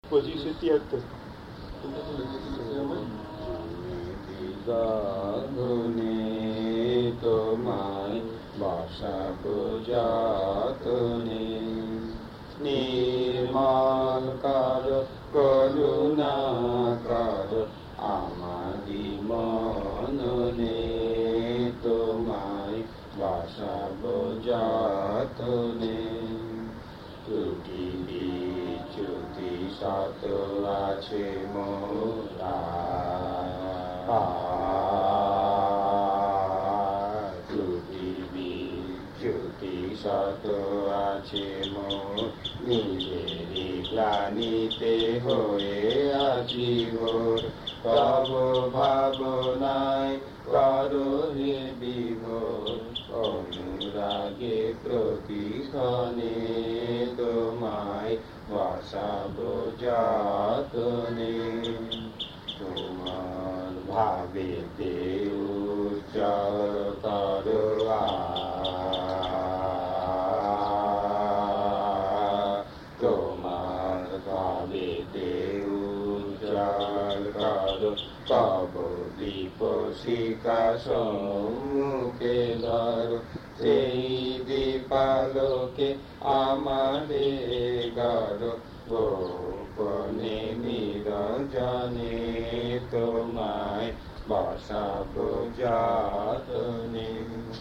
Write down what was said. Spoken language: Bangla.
2576 গানে তোমায় বসাবো যতনে নির্মল কর করুণা কর আমারি মননে তোমায় বসাবো যতনে ত্রুটি বিচ্যুতি শত আছে মোরা ত্রুটি বিচ্যুতি শত আছে মোর নিজেরই গ্লানিতে হয়ে আছি ঘোর তব ভাবনায় করো হে বিভোর অনুরাগে প্রতিক্ষণে তোমায় বসাবো যতনে তোমার ভাবেতে উজ্জ্বল করো তোমার ভাবেতে উজ্জ্বল করো তব দীপ শিখা সম্মুখে ধরো সেই দীপালোকে আমারে গড় গোপনে নিরঞ্জনে তোমায় বসাবো যতনে।